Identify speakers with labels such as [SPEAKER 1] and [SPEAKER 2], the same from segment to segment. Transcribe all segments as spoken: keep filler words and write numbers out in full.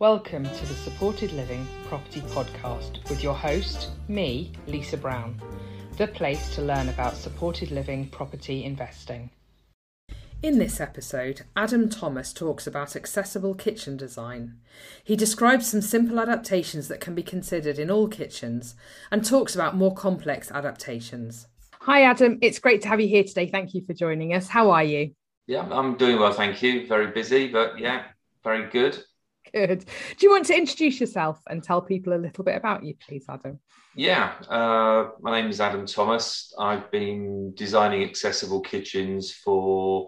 [SPEAKER 1] Welcome to the Supported Living Property Podcast with your host, me, Lisa Brown, the place to learn about supported living property investing. In this episode, Adam Thomas talks about accessible kitchen design. He describes some simple adaptations that can be considered in all kitchens and talks about more complex adaptations. Hi Adam, it's great to have you here today. Thank you for joining us. How are you?
[SPEAKER 2] Yeah, I'm doing well, thank you. Very busy, but yeah, very good.
[SPEAKER 1] Good. Do you want to introduce yourself and tell people a little bit about you, please, Adam?
[SPEAKER 2] Yeah, uh, my name is Adam Thomas. I've been designing accessible kitchens for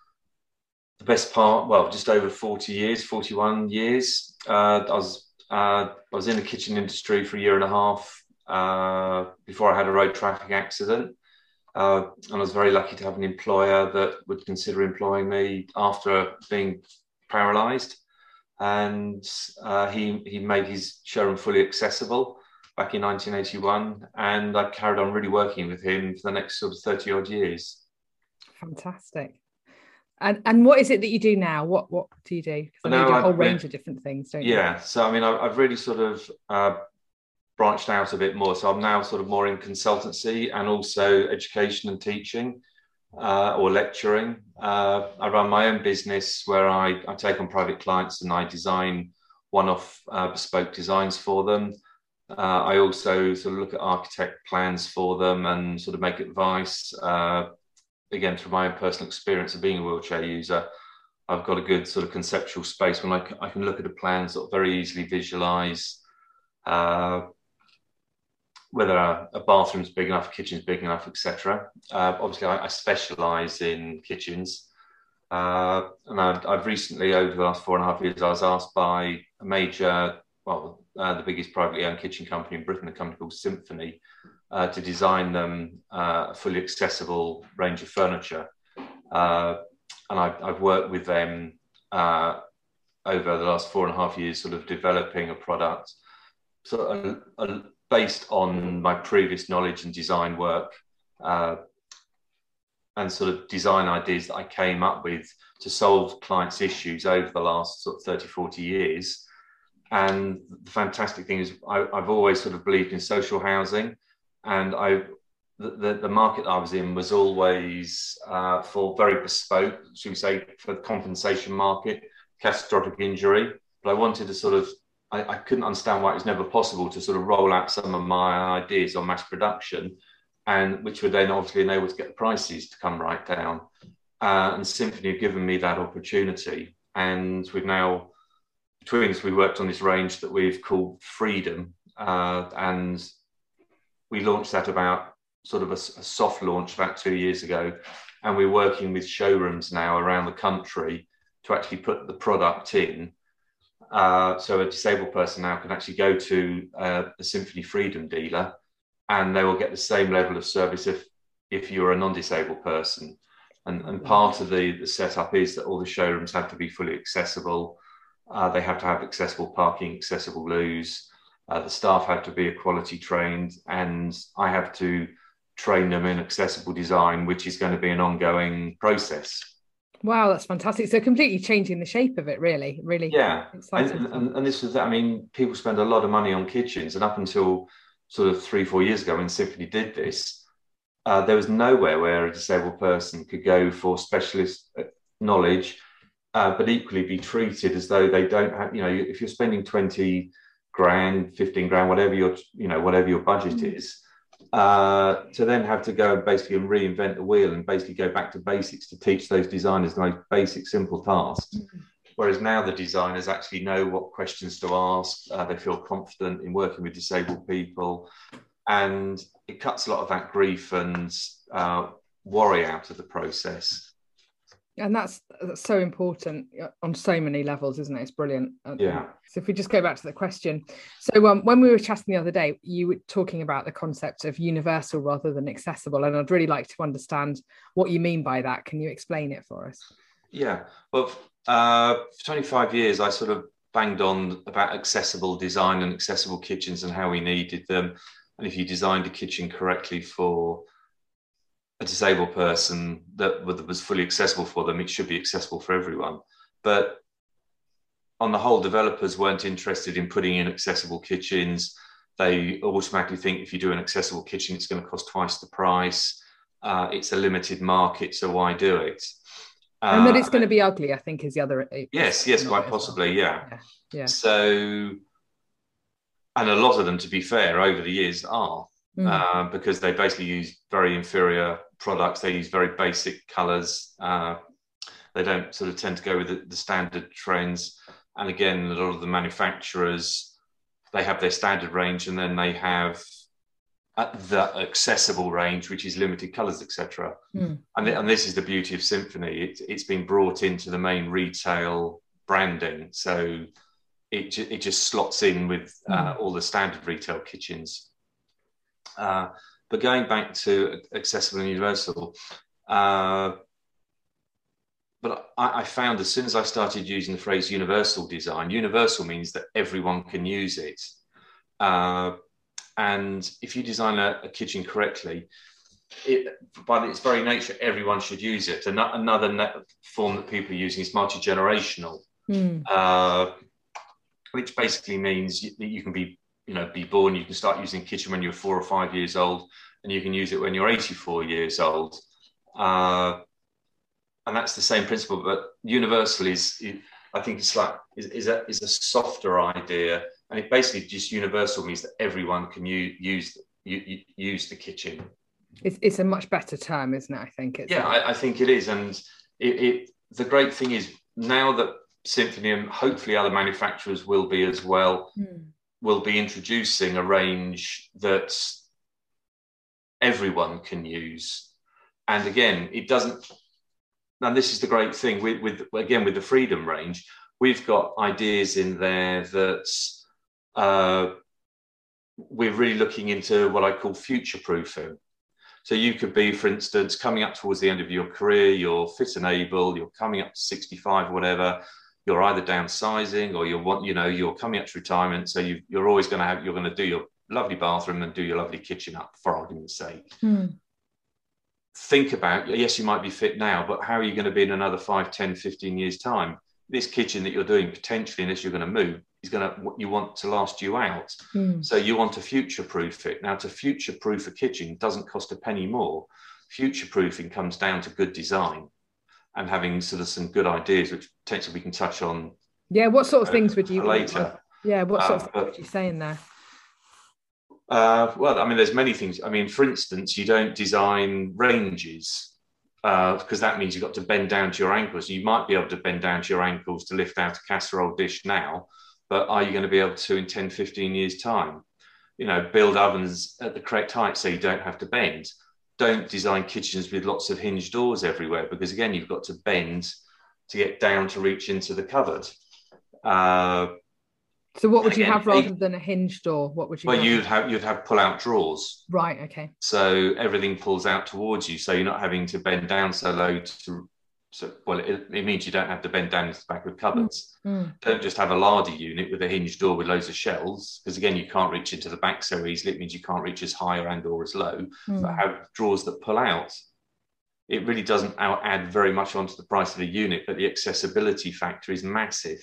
[SPEAKER 2] the best part, well, just over forty years, forty-one years. Uh, I was uh, I was in the kitchen industry for a year and a half uh, before I had a road traffic accident. Uh, and I was very lucky to have an employer that would consider employing me after being paralysed. And uh, he he made his showroom fully accessible back in nineteen eighty-one, and I carried on really working with him for the next sort of thirty odd years.
[SPEAKER 1] Fantastic. And and what is it that you do now? What what do you do? Because I know you do a whole I've, range of different things, don't you?
[SPEAKER 2] Yeah. So I mean, I've, I've really sort of uh, branched out a bit more. So I'm now sort of more in consultancy and also education and teaching. Uh, or lecturing. Uh, I run my own business where I, I take on private clients and I design one-off uh, bespoke designs for them. Uh, I also sort of look at architect plans for them and sort of make advice. Uh, again, through my own personal experience of being a wheelchair user, I've got a good sort of conceptual space when I, c- I can look at a plan, sort of very easily visualize uh, whether a, a bathroom's big enough, a kitchen's big enough, et cetera. Uh, obviously, I, I specialise in kitchens. Uh, and I've, I've recently, over the last four and a half years, I was asked by a major, well, uh, the biggest privately owned kitchen company in Britain, a company called Symphony, uh, to design them uh, a fully accessible range of furniture. Uh, and I've, I've worked with them uh, over the last four and a half years, sort of developing a product. So a, a based on my previous knowledge and design work uh, and sort of design ideas that I came up with to solve clients' issues over the last sort of thirty, forty years. And the fantastic thing is I, I've always sort of believed in social housing, and I the, the, the market I was in was always uh, for very bespoke, should we say, for the compensation market, catastrophic injury. But I wanted to sort of I, I couldn't understand why it was never possible to sort of roll out some of my ideas on mass production, and which would then obviously enable to get the prices to come right down. Uh, and Symphony have given me that opportunity. And we've now, between us, we worked on this range that we've called Freedom. Uh, and we launched that about sort of a, a soft launch about two years ago. And we're working with showrooms now around the country to actually put the product in. Uh, so a disabled person now can actually go to uh, a Symphony Freedom dealer and they will get the same level of service if if you're a non-disabled person. And, and part of the, the setup is that all the showrooms have to be fully accessible. Uh, they have to have accessible parking, accessible loos. Uh, the staff have to be quality trained, and I have to train them in accessible design, which is going to be an ongoing process.
[SPEAKER 1] Wow, that's fantastic. So completely changing the shape of it, really, really.
[SPEAKER 2] Yeah. And, and, and this was, I mean, people spend a lot of money on kitchens, and up until sort of three, four years ago when Symphony did this, uh, there was nowhere where a disabled person could go for specialist knowledge, uh, but equally be treated as though they don't have, you know, if you're spending twenty grand, fifteen grand, whatever your, you know, whatever your budget mm. is, uh to then have to go and basically reinvent the wheel and basically go back to basics to teach those designers the most basic simple tasks, mm-hmm. whereas now the designers actually know what questions to ask. Uh, they feel confident in working with disabled people, and it cuts a lot of that grief and uh, worry out of the process.
[SPEAKER 1] And that's, that's so important on so many levels, isn't it? It's brilliant.
[SPEAKER 2] Yeah.
[SPEAKER 1] So if we just go back to the question. So um, when we were chatting the other day, you were talking about the concept of universal rather than accessible. And I'd really like to understand what you mean by that. Can you explain it for us?
[SPEAKER 2] Yeah. Well, uh, for twenty-five years, I sort of banged on about accessible design and accessible kitchens and how we needed them. And if you designed a kitchen correctly for a disabled person that was fully accessible for them, it should be accessible for everyone. But on the whole, developers weren't interested in putting in accessible kitchens. They automatically think if you do an accessible kitchen, it's going to cost twice the price. Uh, it's a limited market, so why do it? Uh,
[SPEAKER 1] and that it's going to be ugly, I think, is the other.
[SPEAKER 2] Yes, yes, quite possibly,
[SPEAKER 1] well.
[SPEAKER 2] yeah.
[SPEAKER 1] yeah. Yeah.
[SPEAKER 2] So, and a lot of them, to be fair, over the years are, mm. uh, because they basically use very inferior products. They use very basic colours. Uh, they don't sort of tend to go with the, the standard trends. And again, a lot of the manufacturers, they have their standard range, and then they have the accessible range, which is limited colours, et cetera. Mm. And, and this is the beauty of Symphony. It, it's been brought into the main retail branding, so it it just slots in with uh, mm. all the standard retail kitchens. Uh, but going back to accessible and universal, uh, but I, I found as soon as I started using the phrase universal design, universal means that everyone can use it. Uh, And if you design a, a kitchen correctly, it, by its very nature, everyone should use it. And another form that people are using is multi-generational, mm. uh, which basically means that you can be, you know, be born. You can start using a kitchen when you're four or five years old, and you can use it when you're eighty-four years old. Uh, and that's the same principle. But universal is, I think, it's like is, is a is a softer idea. And it basically just universal means that everyone can use use use, use the kitchen.
[SPEAKER 1] It's it's a much better term, isn't it? I think it's.
[SPEAKER 2] Yeah, I, I think it is, and it, it. The great thing is now that Symphony and hopefully other manufacturers will be as well, mm. will be introducing a range that everyone can use. And again, it doesn't. And this is the great thing with with again with the Freedom range, we've got ideas in there that. Uh, we're really looking into what I call future proofing. So you could be, for instance, coming up towards the end of your career, you're fit and able, you're coming up to sixty-five, whatever, you're either downsizing or you're want, you know, you're coming up to retirement. So you, you're always going to have, you're going to do your lovely bathroom and do your lovely kitchen up, for argument's sake. Hmm. Think about, yes, you might be fit now, but how are you going to be in another five, ten, fifteen years time? This kitchen that you're doing potentially, unless you're going to move, is going to, you want to last you out. Mm. So you want to future proof it. Now, to future proof a kitchen doesn't cost a penny more. Future proofing comes down to good design and having sort of some good ideas, which potentially we can touch on.
[SPEAKER 1] Yeah. What sort of uh, things would you
[SPEAKER 2] later?
[SPEAKER 1] Uh, yeah. What sort uh, of things
[SPEAKER 2] but,
[SPEAKER 1] would you say in there?
[SPEAKER 2] Uh, well, I mean, there's many things. I mean, for instance, you don't design ranges. Because uh, that means you've got to bend down to your ankles. You might be able to bend down to your ankles to lift out a casserole dish now, but are you going to be able to in ten, fifteen years' time? You know, build ovens at the correct height so you don't have to bend. Don't design kitchens with lots of hinged doors everywhere, because again, you've got to bend to get down to reach into the cupboard. Uh,
[SPEAKER 1] so what would again, you have rather than a hinged door? What would you
[SPEAKER 2] Well,
[SPEAKER 1] have?
[SPEAKER 2] you'd have you'd have pull-out drawers.
[SPEAKER 1] Right, okay.
[SPEAKER 2] So everything pulls out towards you, so you're not having to bend down so low to so well it, it means you don't have to bend down to the back of cupboards. Mm. Don't just have a larder unit with a hinged door with loads of shelves, because again you can't reach into the back so easily. It means you can't reach as high and or as low. Mm. But have drawers that pull out. It really doesn't add very much onto the price of a unit, but the accessibility factor is massive.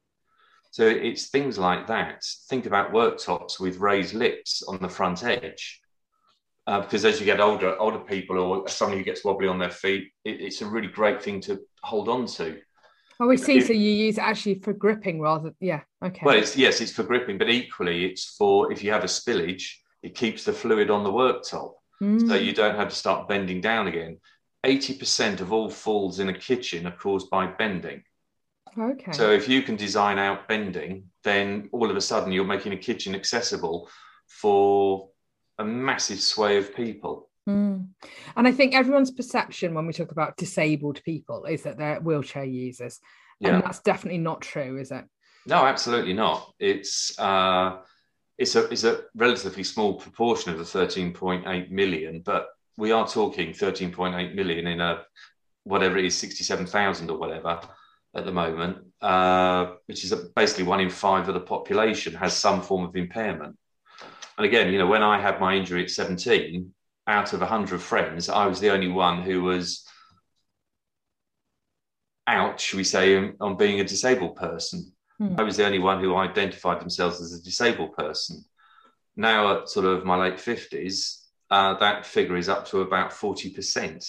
[SPEAKER 2] So it's things like that. Think about worktops with raised lips on the front edge. Uh, because as you get older, older people or somebody who gets wobbly on their feet, it, it's a really great thing to hold on to.
[SPEAKER 1] Oh, we see. If, so you use it actually for gripping rather, yeah, okay.
[SPEAKER 2] Well, it's, yes, it's for gripping, but equally it's for, if you have a spillage, it keeps the fluid on the worktop. Mm. So you don't have to start bending down again. eighty percent of all falls in a kitchen are caused by bending.
[SPEAKER 1] Okay.
[SPEAKER 2] So if you can design out bending, then all of a sudden you're making a kitchen accessible for a massive sway of people.
[SPEAKER 1] Mm. And I think everyone's perception when we talk about disabled people is that they're wheelchair users. Yeah. And that's definitely not true, is it?
[SPEAKER 2] No, absolutely not. It's uh, it's a it's a relatively small proportion of the thirteen point eight million, but we are talking thirteen point eight million in a whatever it is, sixty-seven thousand or whatever at the moment, uh, which is basically one in five of the population has some form of impairment. And again, you know, when I had my injury at seventeen, out of one hundred friends, I was the only one who was out, should we say, on being a disabled person. I was the only one who identified themselves as a disabled person. Now at sort of my late fifties, uh, that figure is up to about forty percent.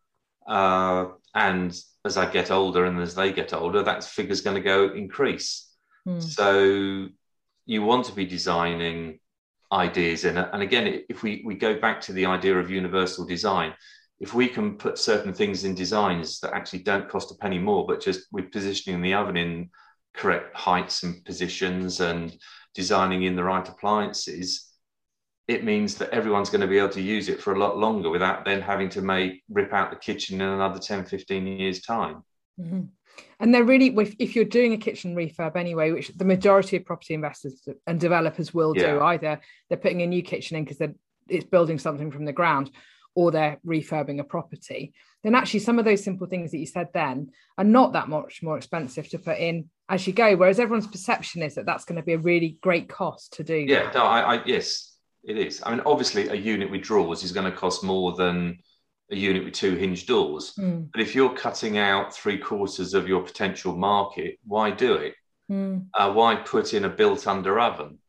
[SPEAKER 2] Uh, and as I get older and as they get older, that figure's going to go increase. Mm. So you want to be designing ideas in it. And again, if we, we go back to the idea of universal design, if we can put certain things in designs that actually don't cost a penny more, but just with positioning the oven in correct heights and positions and designing in the right appliances, it means that everyone's going to be able to use it for a lot longer without then having to make rip out the kitchen in another ten, fifteen years time.
[SPEAKER 1] Mm-hmm. And they're really, if you're doing a kitchen refurb anyway, which the majority of property investors and developers will yeah. do, either they're putting a new kitchen in because it's building something from the ground, or they're refurbing a property, then actually some of those simple things that you said then are not that much more expensive to put in as you go, whereas everyone's perception is that that's going to be a really great cost to do.
[SPEAKER 2] Yeah, no, I, I, yes, it is. I mean, obviously a unit with drawers is going to cost more than a unit with two hinge doors. Mm. But if you're cutting out three quarters of your potential market, why do it? Mm. Uh, why put in a built under oven?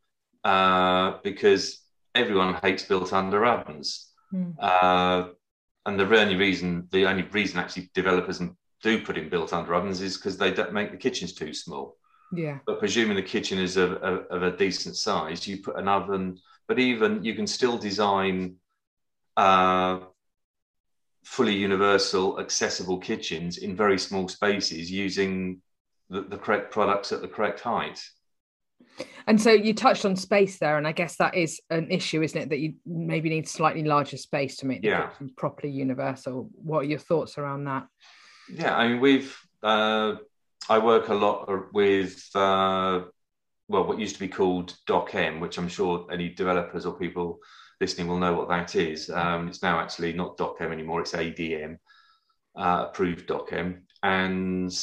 [SPEAKER 2] Uh, because everyone hates built under ovens. Mm. Uh, and the only reason, the only reason actually developers do put in built under ovens is because they don't make the kitchens too small.
[SPEAKER 1] Yeah.
[SPEAKER 2] But presuming the kitchen is of, of, of a decent size, you put an oven, but even you can still design uh, fully universal, accessible kitchens in very small spaces using the, the correct products at the correct height.
[SPEAKER 1] And so you touched on space there, and I guess that is an issue, isn't it? That you maybe need slightly larger space to make the
[SPEAKER 2] yeah.
[SPEAKER 1] kitchen properly universal. What are your thoughts around that?
[SPEAKER 2] Yeah, I mean, we've, uh, I work a lot with, uh, well, what used to be called DocM, which I'm sure any developers or people listening will know what that is. Um, it's now actually not DocM anymore, it's A D M, uh, approved DocM. And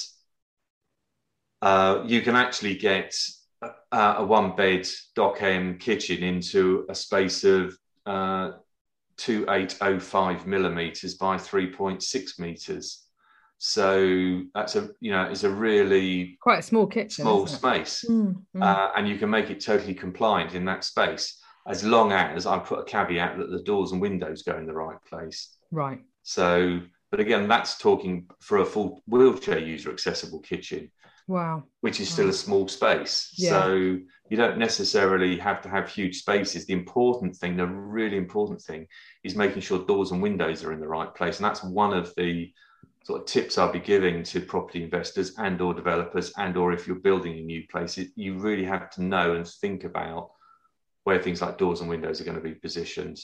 [SPEAKER 2] uh, you can actually get Uh, a one bed DocM kitchen into a space of uh, two thousand eight hundred five millimeters by three point six meters. So that's a, you know, it's a really
[SPEAKER 1] quite a small kitchen,
[SPEAKER 2] small space. Mm, mm. Uh, and you can make it totally compliant in that space, as long as I put a caveat that the doors and windows go in the right place.
[SPEAKER 1] Right.
[SPEAKER 2] So, but again, that's talking for a full wheelchair user accessible kitchen.
[SPEAKER 1] Wow.
[SPEAKER 2] Which is still
[SPEAKER 1] wow.
[SPEAKER 2] a small space.
[SPEAKER 1] Yeah.
[SPEAKER 2] So you don't necessarily have to have huge spaces. The important thing, the really important thing, is making sure doors and windows are in the right place. And that's one of the sort of tips I'll be giving to property investors and or developers, and or if you're building a new place, you really have to know and think about where things like doors and windows are going to be positioned.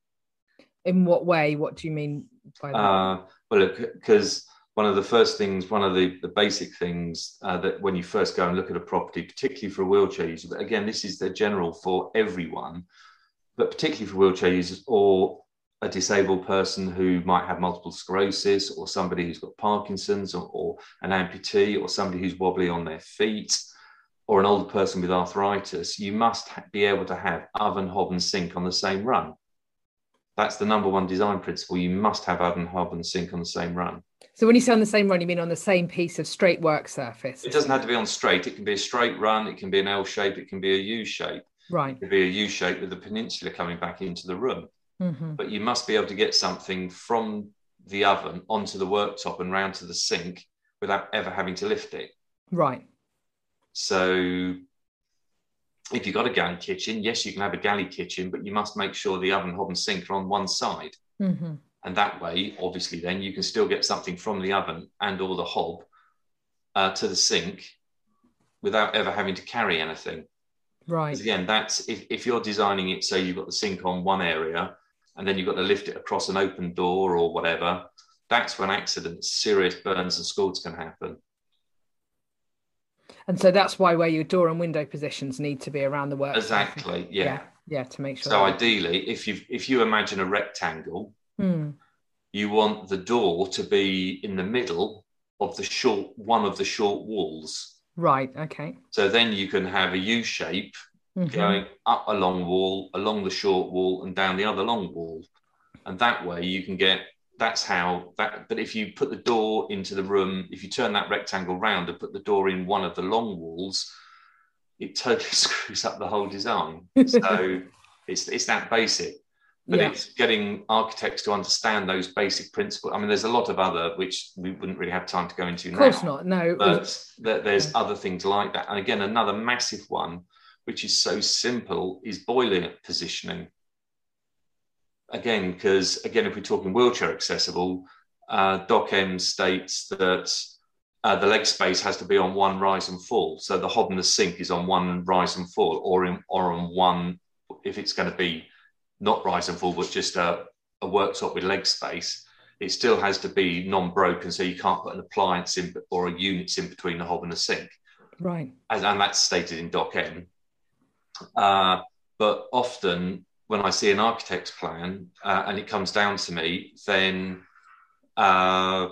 [SPEAKER 1] In what way? What do you mean by that?
[SPEAKER 2] Uh, well, because one of the first things, one of the, the basic things uh, that when you first go and look at a property, particularly for a wheelchair user, but again, this is the general for everyone, but particularly for wheelchair users or a disabled person who might have multiple sclerosis, or somebody who's got Parkinson's, or, or an amputee, or somebody who's wobbly on their feet, or an older person with arthritis, you must ha- be able to have oven, hob and sink on the same run. That's the number one design principle. You must have oven, hob and sink on the same run.
[SPEAKER 1] So when you say on the same run, you mean on the same piece of straight work surface?
[SPEAKER 2] It doesn't have to be on straight. It can be a straight run. It can be an L shape. It can be a U shape.
[SPEAKER 1] Right.
[SPEAKER 2] It can be a U shape with the peninsula coming back into the room. Mm-hmm. But you must be able to get something from the oven onto the worktop and round to the sink without ever having to lift it.
[SPEAKER 1] Right.
[SPEAKER 2] So if you've got a galley kitchen, yes, you can have a galley kitchen, but you must make sure the oven, hob and sink are on one side. Mm-hmm. And that way, obviously, then you can still get something from the oven and or the hob uh, to the sink without ever having to carry anything.
[SPEAKER 1] Right.
[SPEAKER 2] Because again, that's if, if you're designing it, say you've got the sink on one area and then you've got to lift it across an open door or whatever, that's when accidents, serious burns and scalds can happen.
[SPEAKER 1] And so that's why where your door and window positions need to be around the work.
[SPEAKER 2] Exactly, yeah.
[SPEAKER 1] yeah. Yeah, to make sure.
[SPEAKER 2] So ideally, if you if you imagine a rectangle, hmm. you want the door to be in the middle of the short, one of the short walls.
[SPEAKER 1] Right, okay.
[SPEAKER 2] So then you can have a U shape mm-hmm. going up a long wall, along the short wall and down the other long wall. And that way you can get that's how that. But if you put the door into the room, if you turn that rectangle round and put the door in one of the long walls, it totally screws up the whole design. So it's it's that basic. But yeah. It's getting architects to understand those basic principles. I mean, there's a lot of other, which we wouldn't really have time to go into now.
[SPEAKER 1] Of course not, no.
[SPEAKER 2] But there's yeah. other things like that. And again, another massive one, which is so simple, is boiler positioning. Again, because, again, if we're talking wheelchair accessible, uh, DocM states that uh, the leg space has to be on one rise and fall. So the hob and the sink is on one rise and fall, or, in, or on one, if it's going to be not rise and fall, but just a, a worktop with leg space, it still has to be non-broken, so you can't put an appliance in or a units in between the hob and the sink.
[SPEAKER 1] Right.
[SPEAKER 2] And, and that's stated in DocM. Uh, but often when I see an architect's plan uh, and it comes down to me, then uh,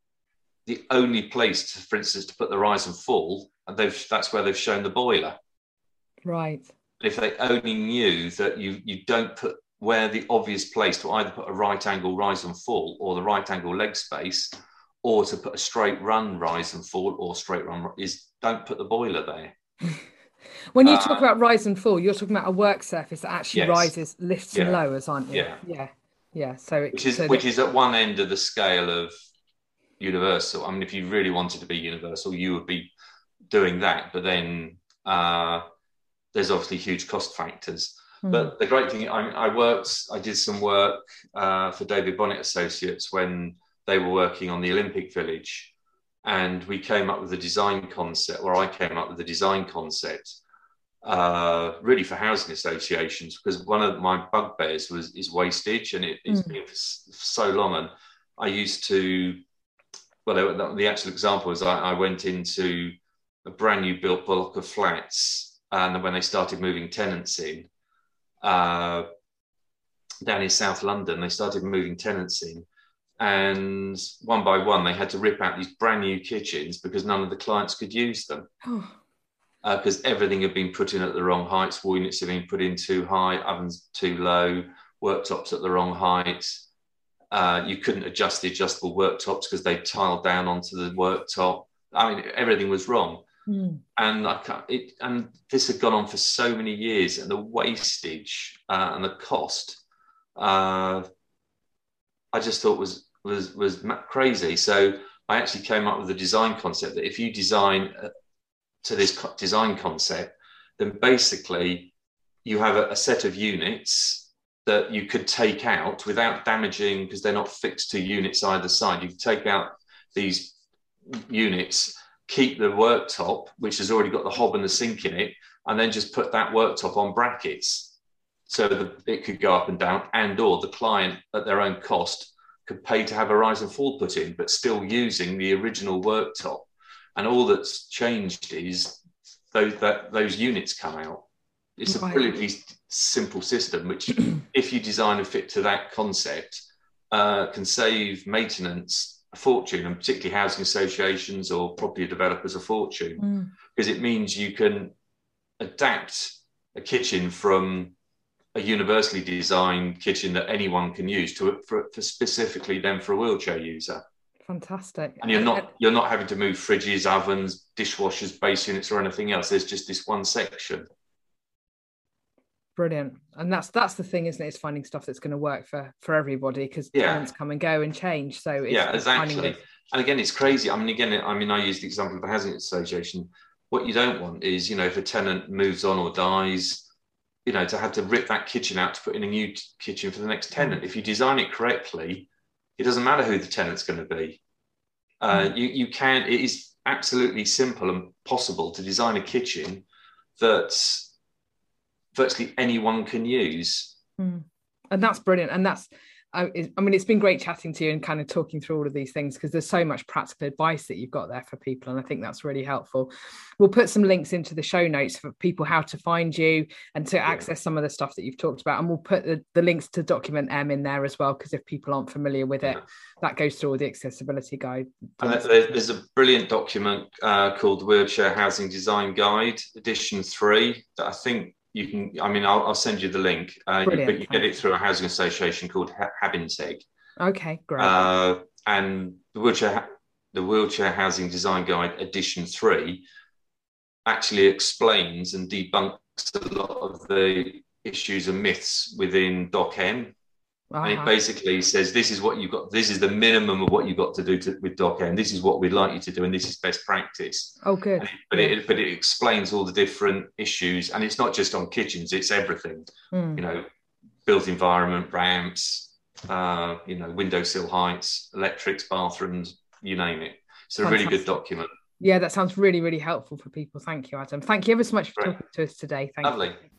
[SPEAKER 2] the only place, to, for instance, to put the rise and fall, and they've, that's where they've shown the boiler.
[SPEAKER 1] Right.
[SPEAKER 2] If they only knew that you you don't put where the obvious place to either put a right angle rise and fall or the right angle leg space, or to put a straight run rise and fall or straight run is don't put the boiler there.
[SPEAKER 1] When you
[SPEAKER 2] uh,
[SPEAKER 1] talk about rise and fall, you're talking about a work surface that actually
[SPEAKER 2] yes.
[SPEAKER 1] rises, lifts
[SPEAKER 2] yeah.
[SPEAKER 1] and lowers, aren't you?
[SPEAKER 2] Yeah,
[SPEAKER 1] yeah, yeah. So it,
[SPEAKER 2] which is
[SPEAKER 1] so
[SPEAKER 2] which
[SPEAKER 1] that...
[SPEAKER 2] is at one end of the scale of universal. I mean, if you really wanted to be universal, you would be doing that, but then. Uh, There's obviously huge cost factors. Mm. But the great thing, I, I worked, I did some work uh, for David Bonnet Associates when they were working on the Olympic Village. And we came up with a design concept, or I came up with a design concept, uh, really for housing associations, because one of my bugbears was is wastage, and it, it's mm. been for so long. And I used to, well, the actual example is I, I went into a brand new built block of flats. And when they started moving tenants in, uh, down in South London, they started moving tenants in. And one by one, they had to rip out these brand new kitchens because none of the clients could use them. Because uh, everything had been put in at the wrong heights. Wall units had been put in too high, ovens too low, worktops at the wrong height. Uh, you couldn't adjust the adjustable worktops because they tiled down onto the worktop. I mean, everything was wrong. Mm. And I can't, it, and this had gone on for so many years, and the wastage uh, and the cost, uh, I just thought was was was crazy. So I actually came up with a design concept that if you design uh, to this co- design concept, then basically you have a, a set of units that you could take out without damaging, because they're not fixed to units either side. You could take out these units, keep the worktop, which has already got the hob and the sink in it, and then just put that worktop on brackets so that it could go up and down, and or the client at their own cost could pay to have a rise and fall put in, but still using the original worktop. And all that's changed is those, that, those units come out. It's a brilliantly simple system, which if you design and fit to that concept, uh, can save maintenance a fortune, and particularly housing associations or property developers a fortune, mm. because it means you can adapt a kitchen from a universally designed kitchen that anyone can use to for, for specifically then for a wheelchair user.
[SPEAKER 1] Fantastic.
[SPEAKER 2] And you're not you're not having to move fridges, ovens, dishwashers, base units, or anything else. There's just this one section.
[SPEAKER 1] Brilliant. And that's that's the thing, isn't it? It's finding stuff that's going to work for for everybody, because
[SPEAKER 2] yeah.
[SPEAKER 1] tenants come and go and change. So it's,
[SPEAKER 2] yeah,
[SPEAKER 1] it's
[SPEAKER 2] exactly. And again, it's crazy. I mean, again, I mean, I used the example of a housing association. What you don't want is, you know, if a tenant moves on or dies, you know, to have to rip that kitchen out to put in a new t- kitchen for the next tenant. If you design it correctly, it doesn't matter who the tenant's going to be. Uh, mm. you, you can, it is absolutely simple and possible to design a kitchen that virtually anyone can use.
[SPEAKER 1] Mm. And that's brilliant. And that's, I, I mean, it's been great chatting to you and kind of talking through all of these things, because there's so much practical advice that you've got there for people. And I think that's really helpful. We'll put some links into the show notes for people how to find you and to yeah. access some of the stuff that you've talked about. And we'll put the, the links to Document M in there as well, because if people aren't familiar with it, yeah. that goes through all the accessibility guide.
[SPEAKER 2] And there's a brilliant document uh, called the Wheelchair Housing Design Guide, edition three, that I think you can, I mean, I'll, I'll send you the link, uh, but you get it through a housing association called Habinteg.
[SPEAKER 1] Okay, great.
[SPEAKER 2] Uh, and the wheelchair, the Wheelchair Housing Design Guide Edition three actually explains and debunks a lot of the issues and myths within DocM. Uh-huh. And it basically says, this is what you've got, this is the minimum of what you've got to do to, with DocM. This is what we'd like you to do, and this is best practice.
[SPEAKER 1] Oh, good.
[SPEAKER 2] It, but, yeah. it, but it explains all the different issues, and it's not just on kitchens, it's everything. Mm. You know, built environment, ramps, uh, you know, windowsill heights, electrics, bathrooms, you name it. It's a Fantastic. Really good document.
[SPEAKER 1] Yeah, that sounds really, really helpful for people. Thank you, Adam. Thank you ever so much for Great. talking to us today. Thank
[SPEAKER 2] Lovely.
[SPEAKER 1] you.